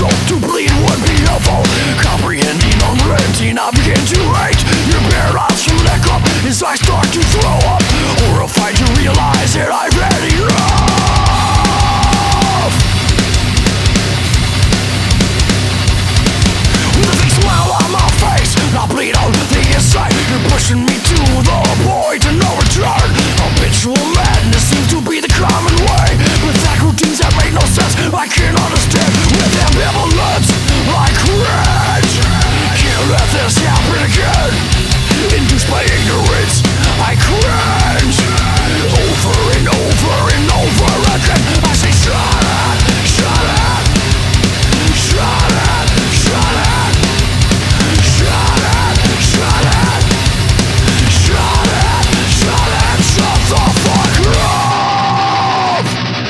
soul to bleed would be helpful. Comprehending unrelenting, I begin to hate your bare eyes to lick up as I start to throw up. Horrified to realize that I've had enough. With a big smile on my face, I bleed out the inside. You're pushing me to the point of no return. Habitual madness seems to be the common way. Pathetic routines that make no sense, I can't understand. With ambivalence, I cringe. Can't let this happen again. Induced by ignorance, I cringe. Over and over and over again, I say shut it, shut it, shut it, shut it, shut it, shut it, shut it, shut it, shut the fuck up.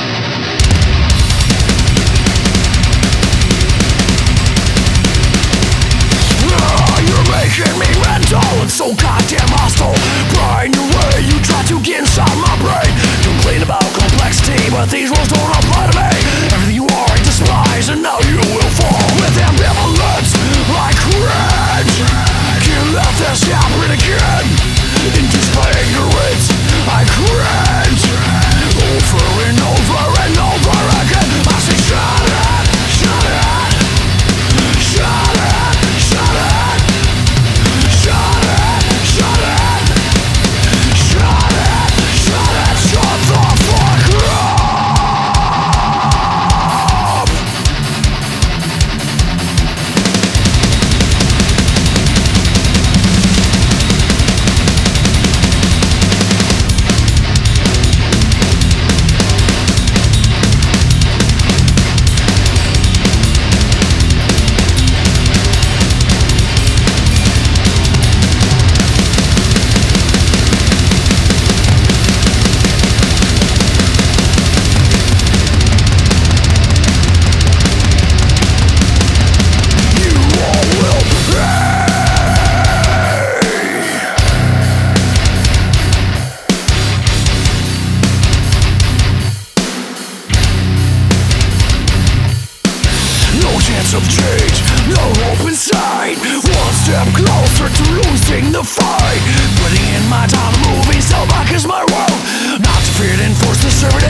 You're making me mental and so goddamn hostile. Prying your way, you try to get inside my brain. Complain about complexity, but these rules don't apply to me. Everything you are I despise, and now you will fall. With ambivalence, I cringe. Can't let this happen again. Induced by ignorance, I cringe. Over and over and over again, I say shut it, shut it, shut it, shut it, shut it, shut it, shut it, shut it, shut the fuck up. Of change, no hope inside. One step closer to losing the fight. Putting in my time, moving so back is my world. Not to fear and force the service.